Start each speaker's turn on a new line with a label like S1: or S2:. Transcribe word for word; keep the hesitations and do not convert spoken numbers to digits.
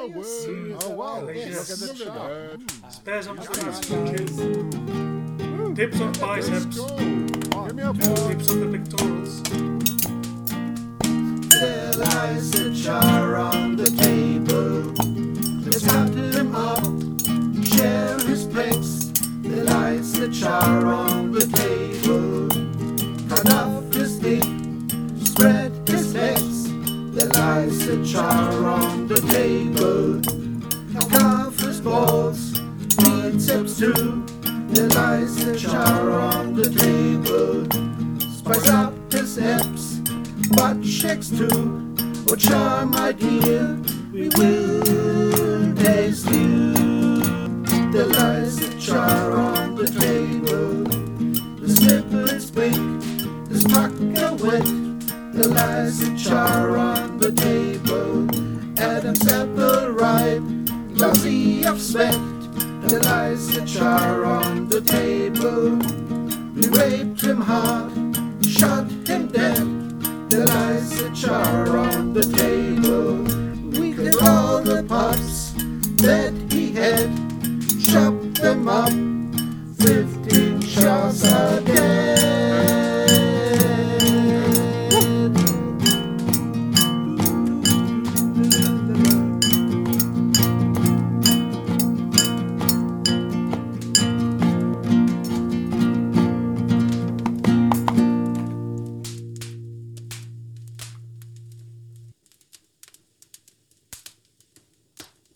S1: Oh, word. Oh, wow.
S2: Yes.
S1: Look at the chart.
S2: Spares up to the kids. Dips on biceps.
S1: Go. Give me a ball.
S2: Dips on the pectorals.
S3: There lies a jar on the table. Let's cut him up, share his place. There lies a jar on the table. Cut off his dick, spread his legs. There lies a jar on the table. Cut off his balls, biceps too. There lies a jar on the table. Spice up his hips, butt shakes too. Oh jar, my dear, we will taste you. There lies a jar on the table. The nipple is big, the pucker wet. There lies a jar on the table. Adam's apple ripe, lousy of sweat. There lies a jar on the table. We raped him hard, shot him dead. There lies a jar on the table. We killed all the pups that